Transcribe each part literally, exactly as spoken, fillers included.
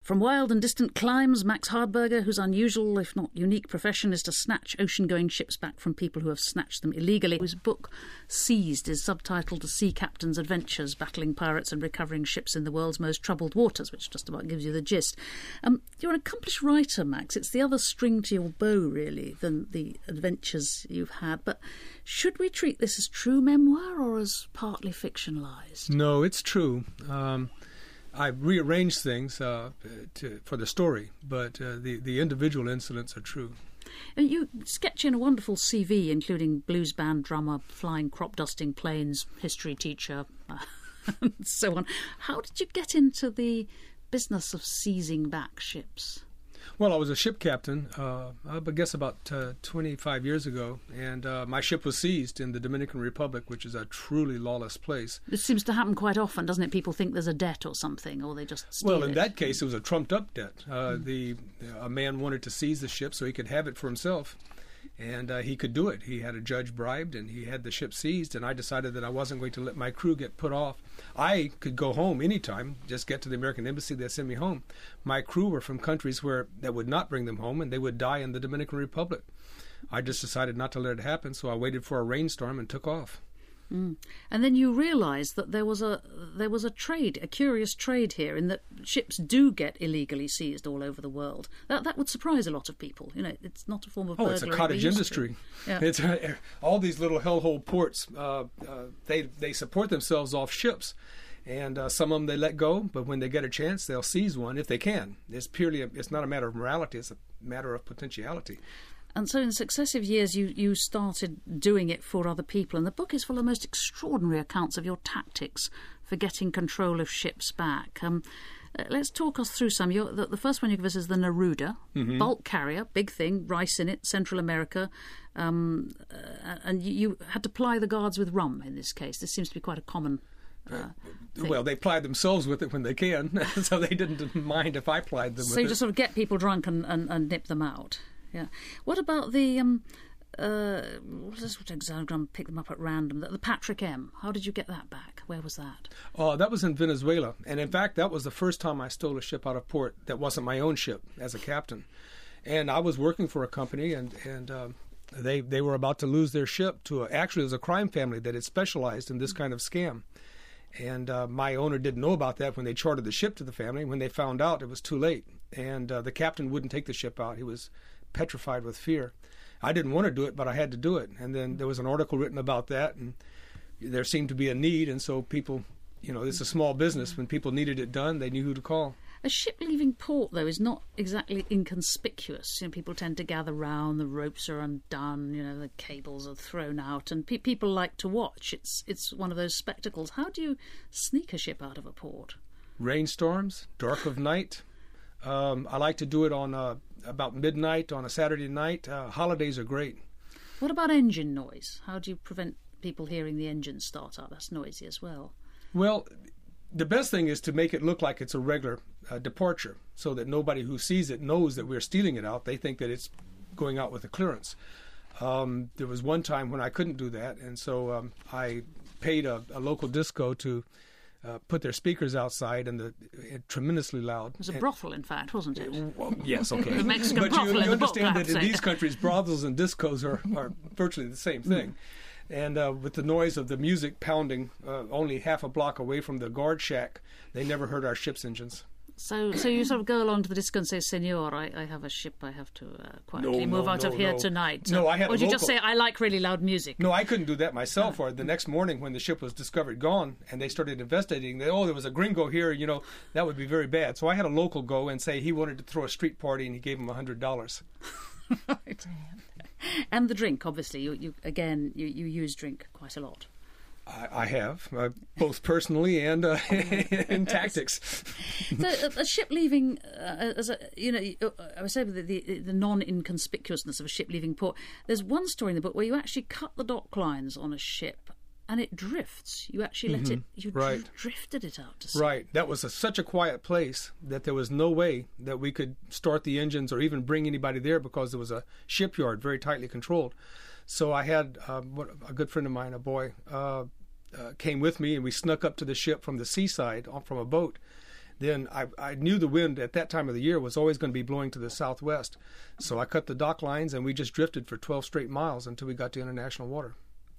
From wild and distant climes, Max Hardberger, whose unusual, if not unique, profession is to snatch ocean-going ships back from people who have snatched them illegally. His book, Seized, is subtitled A Sea Captain's Adventures, Battling Pirates and Recovering Ships in the World's Most Troubled Waters, which just about gives you the gist. Um, you're an accomplished writer, Max. It's the other string to your bow, really, than the adventures you've had. But should we treat this as true memoir or as partly fictionalised? No, it's true. Um, I've rearranged things uh, to, for the story, but uh, the, the individual incidents are true. And you sketch in a wonderful C V, including blues band drummer, flying crop dusting planes, history teacher, uh, and so on. How did you get into the business of seizing back ships? Well, I was a ship captain, uh, I guess about uh, twenty-five years ago, and uh, my ship was seized in the Dominican Republic, which is a truly lawless place. This seems to happen quite often, doesn't it? People think there's a debt or something, or they just steal Well, in it. that case, it was a trumped-up debt. Uh, mm. the A man wanted to seize the ship so he could have it for himself, and uh, he could do it. He had a judge bribed, and he had the ship seized, and I decided that I wasn't going to let my crew get put off. I could go home anytime, just get to the American embassy, they'd send me home. My crew were from countries where that would not bring them home, and they would die in the Dominican Republic. I just decided not to let it happen, so I waited for a rainstorm and took off. Mm. And then you realised that there was a there was a trade, a curious trade here, in that ships do get illegally seized all over the world. That that would surprise a lot of people. You know, it's not a form of oh, burglary. it's a cottage industry. Yeah. It's uh, all these little hellhole ports. Uh, uh, they they support themselves off ships, and uh, some of them they let go. But when they get a chance, they'll seize one if they can. It's purely a, it's not a matter of morality. It's a matter of potentiality. And so in successive years you, you started doing it for other people, and the book is full of most extraordinary accounts of your tactics for getting control of ships back. Um, uh, let's talk us through some. You're, the, the first one you give us is the Neruda, mm-hmm. bulk carrier, big thing, rice in it, Central America, um, uh, and you, you had to ply the guards with rum in this case. This seems to be quite a common Uh, well, they plied themselves with it when they can, so they didn't mind if I plied them so with it. So you just sort of get people drunk and, and, and nip them out. Yeah. What about the um, uh, let's hexagram pick them up at random. The, the Patrick M. How did you get that back? Where was that? Oh, that was in Venezuela, and in fact, that was the first time I stole a ship out of port that wasn't my own ship as a captain. And I was working for a company, and and um, they they were about to lose their ship to a, actually it was a crime family that had specialized in this kind of scam. And uh, my owner didn't know about that when they chartered the ship to the family. When they found out, it was too late. And uh, the captain wouldn't take the ship out. He was petrified with fear. I didn't want to do it, but I had to do it. And then there was an article written about that, and there seemed to be a need. And so people, you know, it's a small business. When people needed it done, they knew who to call. A ship leaving port, though, is not exactly inconspicuous. You know, people tend to gather round, the ropes are undone, you know, the cables are thrown out, and pe- people like to watch. It's it's one of those spectacles. How do you sneak a ship out of a port? Rainstorms, dark of night. Um, I like to do it on uh, about midnight on a Saturday night. Uh, holidays are great. What about engine noise? How do you prevent people hearing the engine start up? That's noisy as well. Well, the best thing is to make it look like it's a regular uh, departure, so that nobody who sees it knows that we're stealing it out. They think that it's going out with a clearance. Um, there was one time when I couldn't do that, and so um, I paid a, a local disco to uh, put their speakers outside, and the it, tremendously loud. It was a and, brothel, in fact, wasn't it? Well, yes, okay. The Mexican but brothel you, in you the book, understand that in perhaps. these countries, brothels and discos are, are virtually the same thing. Mm. And uh, with the noise of the music pounding uh, only half a block away from the guard shack, they never heard our ship's engines. So so you sort of go along to the disco and say, Senor, I, I have a ship I have to uh, quietly no, move no, out no, of here no. tonight. No, I had Or a did you local. just say, I like really loud music? No, I couldn't do that myself. Or the next morning when the ship was discovered gone and they started investigating, they, oh, there was a gringo here, you know, that would be very bad. So I had a local go and say he wanted to throw a street party, and he gave him one hundred dollars. Right. And the drink, obviously. You, you again, you, you use drink quite a lot. I, I have, uh, both personally and uh, in tactics. So a, a ship leaving, uh, as a, you know, I was saying the, the, the non-inconspicuousness of a ship leaving port. There's one story in the book where you actually cut the dock lines on a ship and it drifts. You actually let mm-hmm. it, you right. dr- drifted it out to sea. Right. That was a, such a quiet place that there was no way that we could start the engines or even bring anybody there, because there was a shipyard very tightly controlled. So I had uh, a good friend of mine, a boy, uh, uh, came with me, and we snuck up to the ship from the seaside from a boat. then I, I knew the wind at that time of the year was always going to be blowing to the southwest. So I cut the dock lines, and we just drifted for twelve straight miles until we got to international water.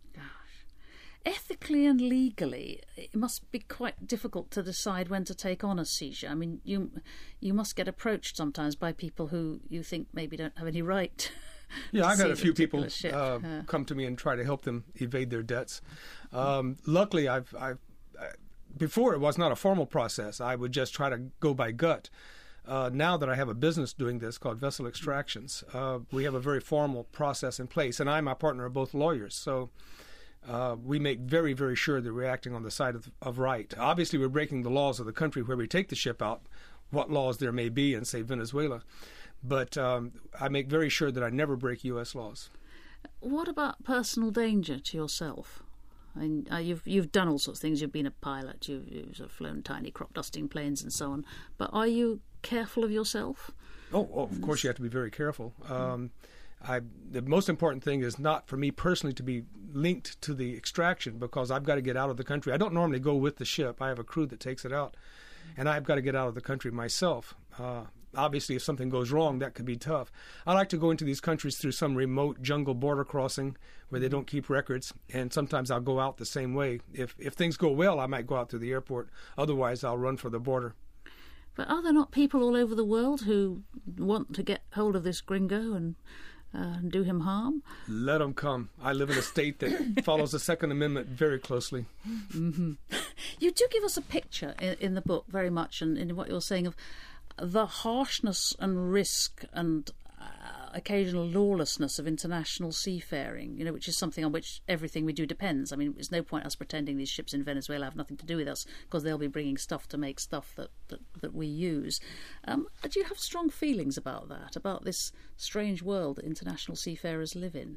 Ethically and legally, it must be quite difficult to decide when to take on a seizure. I mean, you you must get approached sometimes by people who you think maybe don't have any right. Yeah, I've had a few people uh, yeah. come to me and try to help them evade their debts. Um, luckily, I've, I've I, before it was not a formal process. I would just try to go by gut. Uh, now that I have a business doing this called Vessel Extractions, uh, we have a very formal process in place, and I and my partner are both lawyers, so. Uh, we make very, very sure that we're acting on the side of, of right. Obviously, we're breaking the laws of the country where we take the ship out, what laws there may be in, say, Venezuela. But um, I make very sure that I never break U S laws. What about personal danger to yourself? I mean, uh, you've you've done all sorts of things. You've been a pilot. You've, you've sort of flown tiny crop dusting planes and so on. But are you careful of yourself? Oh, oh of course you have to be very careful. Um, I, the most important thing is not for me personally to be linked to the extraction, because I've got to get out of the country. I don't normally go with the ship. I have a crew that takes it out, and I've got to get out of the country myself. Uh, obviously, if something goes wrong, that could be tough. I like to go into these countries through some remote jungle border crossing where they don't keep records, and sometimes I'll go out the same way. If if things go well, I might go out to the airport. Otherwise, I'll run for the border. But are there not people all over the world who want to get hold of this gringo and Uh, and do him harm? Let them come. I live in a state that follows the Second Amendment very closely. Mm-hmm. You do give us a picture in, in the book very much, and in what you're saying, of the harshness and risk and uh, occasional lawlessness of international seafaring, you know, which is something on which everything we do depends. I mean, there's no point us pretending these ships in Venezuela have nothing to do with us, because they'll be bringing stuff to make stuff that, that, that we use. Um, do you have strong feelings about that, about this strange world that international seafarers live in?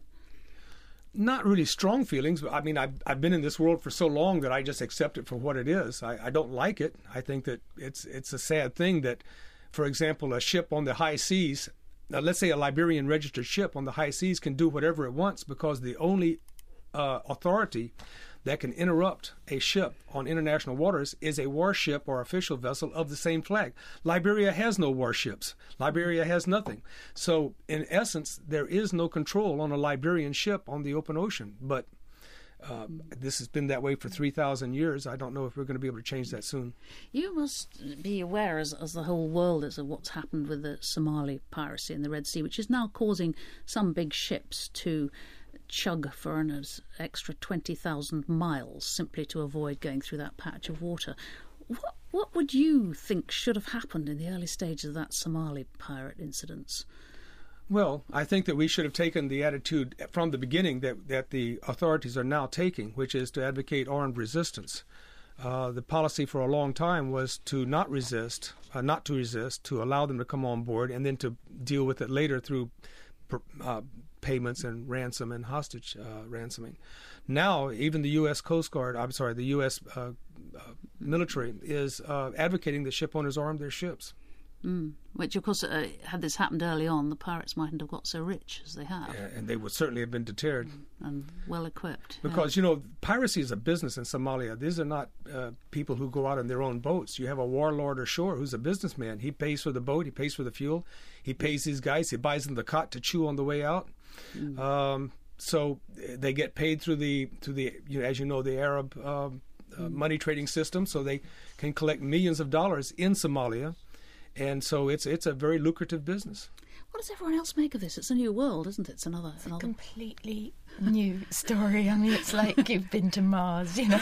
Not really strong feelings, but I mean, I've, I've been in this world for so long that I just accept it for what it is. I, I don't like it. I think that it's it's a sad thing that, for example, a ship on the high seas, now let's say a Liberian registered ship on the high seas, can do whatever it wants, because the only uh, authority that can interrupt a ship on international waters is a warship or official vessel of the same flag. Liberia has no warships. Liberia has nothing. So, in essence, there is no control on a Liberian ship on the open ocean. But uh, this has been that way for three thousand years. I don't know if we're going to be able to change that soon. You must be aware, as, as the whole world is, of what's happened with the Somali piracy in the Red Sea, which is now causing some big ships to chug for an extra twenty thousand miles simply to avoid going through that patch of water. What, what would you think should have happened in the early stages of that Somali pirate incidents? Well, I think that we should have taken the attitude from the beginning that, that the authorities are now taking, which is to advocate armed resistance. Uh, the policy for a long time was to not resist, uh, not to resist, to allow them to come on board, and then to deal with it later through uh, payments and ransom and hostage uh, ransoming. Now, even the U S Coast Guard, I'm sorry, the U S uh, uh, military is uh, advocating that ship owners arm their ships. Mm. Which, of course, uh, had this happened early on, the pirates mightn't have got so rich as they have. Yeah, and they would certainly have been deterred. And well equipped. Because, yeah. you know, piracy is a business in Somalia. These are not uh, people who go out on their own boats. You have a warlord ashore who's a businessman. He pays for the boat, he pays for the fuel, he pays these guys, he buys them the cot to chew on the way out. Mm. Um, so they get paid through the, through the you know, as you know, the Arab um, uh, mm. money trading system, so they can collect millions of dollars in Somalia. And so it's it's a very lucrative business. What does everyone else make of this? It's a new world, isn't it? It's another... It's another... a completely new story. I mean, it's like you've been to Mars, you know.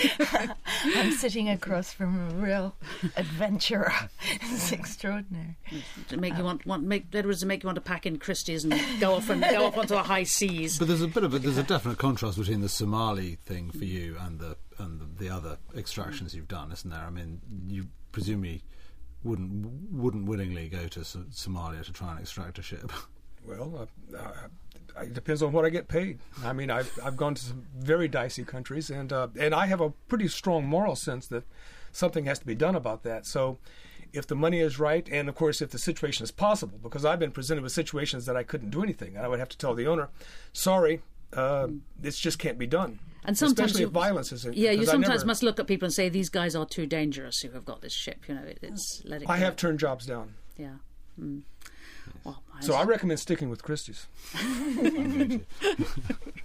I'm sitting across from a real adventurer. It's extraordinary. To make um, you want, want make Edwards to make you want to pack in Christie's and go off and go off onto the high seas. But there's a bit of a, there's a definite contrast between the Somali thing for you and the and the, the other extractions you've done, isn't there? I mean, you presumably wouldn't wouldn't willingly go to S- Somalia to try and extract a ship. Well, uh, uh, it depends on what I get paid. I mean, I've I've gone to some very dicey countries, and uh, and I have a pretty strong moral sense that something has to be done about that. So, if the money is right, and of course, if the situation is possible, because I've been presented with situations that I couldn't do anything, and I would have to tell the owner, "Sorry, uh, this just can't be done." And sometimes especially you, if violence is in. Yeah, you 'cause I sometimes never- must look at people and say, these guys are too dangerous who have got this ship. You know, it, it's let it I go. have turned jobs down. Yeah. Mm. Well, So I recommend sticking with Christie's.